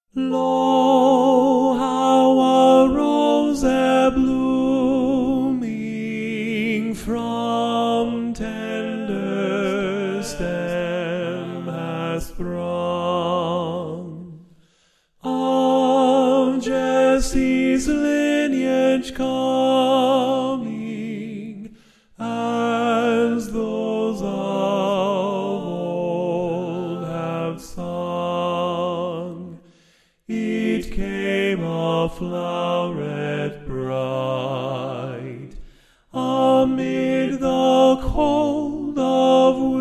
Lo, how a rose blooming from tender stem has sprung, of Jesse's lineage coming, as those of old have sung. It came a floweret bright amid the cold of winter.